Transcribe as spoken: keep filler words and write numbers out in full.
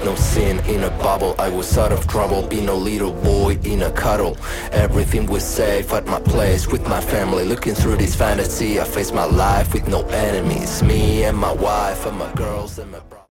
no sin in a bubble. I was out of trouble, being a little boy in a cuddle. Everything was safe at my place with my family. Looking through this fantasy, I face my life with no enemies. Me and my wife and my girls and my bro